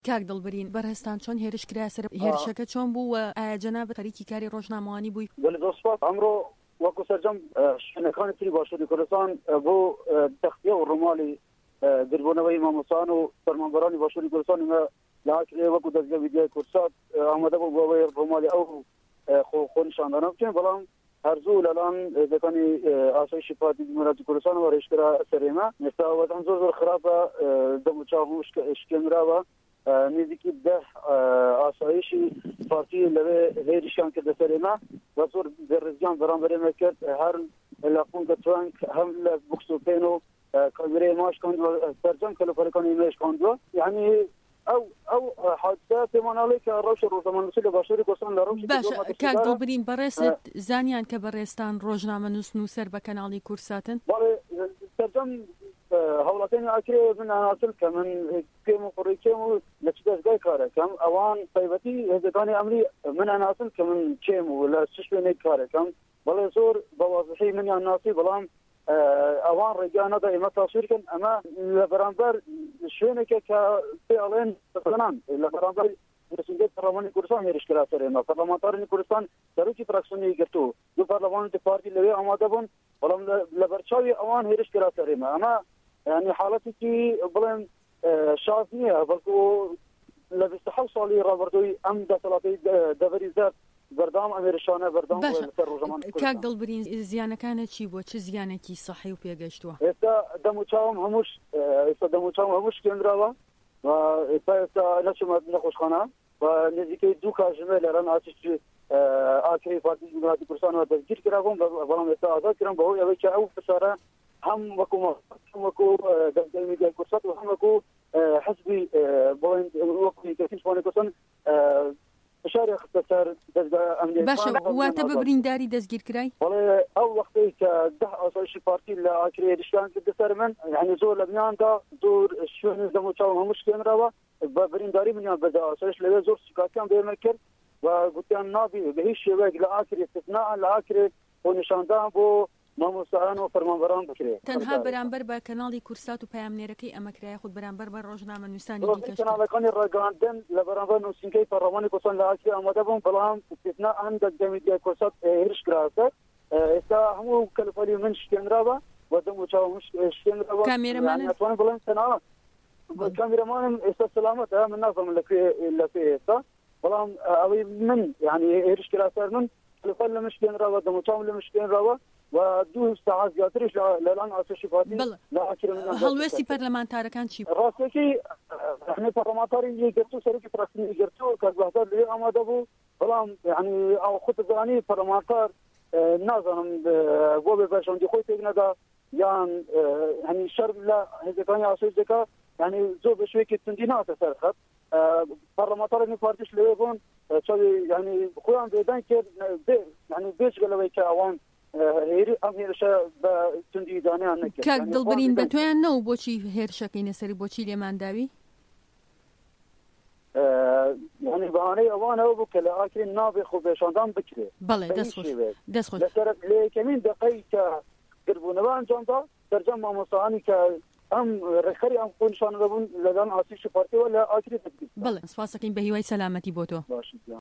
کاک دڵبرین بەرهەستان چۆن هێرشکرا سەر هێرشەکە چۆن بوو و ئایا جەنابەت خەریکی کاری ڕۆژنامەوانی بووی؟ دۆسپات ئەمڕۆ وەکو سەرجەم شوێنەکانی تری باشووری کوردستان بۆ تەختیە و ڕۆماڵی گربوونەوەی مامۆستان و فەرمانبەرانی باشووری کوردستان لە ئاکرێ وەکو دەستگای میدیای کورسات ئامادە بوو بۆ ئەوەی ڕۆماڵی ئەو خۆنیشاندانە بکەن، بەڵام هەرزوو لەلایەن دەکانی ئاسایشی پارتی جمهوریەتی کوردستانەوە ڕێژکرا سەرێمە. ئێستا وەزان زۆر خراپە، دەم و چاو شکێنراوە، نزیکی 10 ئاسایشی پارتی لەوێ هێرشیان کردە سەرێمە و زۆر بێڕێزیان بەرامبەرێمە کرد، هەر لە قونگە توانک هەم لە بوکس و پێن و کاگرەی ماش کاندووە، سەرجەم کەلەفەرەکانی مێش کاندووە. یعنی ئەو حادثە پێماناڵی کە ڕەوشە ڕۆژنامەنووسی لە باشووری کوردستان لە ڕەوشی باش کاک دڵبرین بەڕێست زانیان کە بەڕێستان ڕۆژنامەنووس نووسەر بە کەناڵی کورساتن؟ بەڵێ سەرجەم هەوڵاتێنی ئاکرێ من ئاسل کە من پێم و قڕیکێم و لە چ دەستگای کارەکەم ئەوان تایبەتی هێزەکانی ئەمری من ئەناسم کە من چێم و لە چ شوێنێک کارەکەم، بەڵێ زۆر بەوازحی منیان ناسی، بەڵام ئەوان ڕێگیان نەدا ئێمە تاسوورکەن ئەمە لە بەرامبەر شوێنێکە کە پێ ئەڵێن سەنان لە بەرامبەر رسیدەی پەرلەمانی کوردستان هێرشکرا سەرێمە. پەرلەمانتارانی کوردستان سەرۆکی فراکسیۆنی گرتو، دوو پەرلەمانی پارتی لەوێ ئامادە بوون، بەڵام لە بەرچاوی ئەوان هێرشکرا سەرێمە. ئەمە یعنی حاڵەتێکی بڵێن شاز نییە، بەڵکو لە 27 ساڵی ڕابردووی ئەم دەسەڵاتی دەڤەری زەرد بەردام ئەمێرشانە بەردام لەسەر ڕۆژنامەکانی کاک دڵبرین زیانەکانە چی بووە؟ چ زیانێکی سەحی و پێگەشتووە؟ ئێستا دەم و چاوم هەموو شکێنراوە و ئێستا نەچمە نەخۆشخانە و نزیکەی 2 کاتژمێر لە ڕێن ئاکرێی پارتی جمهوریەتی کوردستانەوە دەستگیر کرابووم، بەڵام ئێستا ئازاد کردم بەهۆی ئەوەی کە ئەو فشارە هەم وەکو دەستگای میدیای کورسات و هەم وەکو حزبی بڵێن وەکو کەسیشوانی کوردستان فشاری خستە سەر دەستگای ئەمنیەتی. باشە واتە بە برینداری دەستگیرکرای؟ بەڵێ ئەو وەختەی کە 10 ئاسایشی پارتی لە ئاکرێ هێرشیان کردە سەر من، یعنی زۆر لە بنیاندا زۆر شوێنی دەم و چاوم هەموو شکێنراوە، بە برینداری منیان بەدا ئاسایش لەوێ زۆر سوکاتیان بێمە کرد و گوتیان نابی بە هیچ شێوەیەک لە ئاکرێ استثناء لە ئاکرێ خۆنیشاندان بۆ مامۆستایان و فەرمانبەران بکرێت. تەنها بەرامبەر بە کەناڵی کورسات و پامنێرەکەی ئەمەکرای خود بەرامبەر بە ڕۆژنامەنووسانی دیکەش کەناڵەکانی ڕێگەاندن لە بەرامبەر نووسینگەی پەرلەمانی کوردستان لە ئاکرێ ئامادە بوون، بەڵام استثناء ئەم دەستگای میدیای کورسات هێرشکراسە. ئێستا هەموو کەلفەلی من شکێنراوە و دەم و چاوم شکێنراوە. کامێرەمانن ناتوانم بڵێم تەنها کامێرەمانم ئێستا سەلامەتە، من نازانم لەکوێ ئێستا، بەڵام ئەوەی من یعنی هێرشکرا سەر من کەلفەل لە من شکێنراوە، دەم و چاوم لە من شکێنراوە و 2 ساعات زیاترش لەلایەن ئاسایشی پارتی لە ئاکرێ من هەڵوێستی پەرلەمانتارەکان چی بوو؟ ڕاستێکی پەرلەمانتاری یەکگرتو سەرۆکی فراکسیۆنی گرتو کە بەهدار لێ ئامادە بوو، بەڵام یعنی ئەو خودزانی پەرلەمانتار نازانم بۆ بێبەرژەوەندی خۆی تێک نەدا یان یعنی شەر لە هێزەکانی ئاسایش دەکا، یعنی زۆر بە شوەیەکی توندی ناتە سەر خەت. پەرلەمانتارانی پارتیش لەوێ بوون، یعنی خۆیان بێدەنگ کرد، یعنی بێجگەلەوەی کە ئەوان هێری ئەم هێرشە بە توندی دانیان نەکرد. کاک دڵبرین بە تۆیان نەوە بۆچی هێرشەکەی نەسەری بۆچی لێمانداوی؟ یعنی بەهانەی ئەوانەوە بوو کە لە ئاکرێ نابێ خۆپێشاندان بکرێت. بەڵێ دەستخۆش لەسەر لە یەکەمین دقەی کە گربوونەوە ئەنجامدا سەرجەم مامۆستایانی کە ئەم ڕێکخەری ئەم خۆنیشانە دەبوون لەلایەن ئاسایشی پارتیەوە لە ئاکرێ دەستگیر. بەڵێ سپاسەکەین بە هیوای سەلامەتی بۆ تۆ.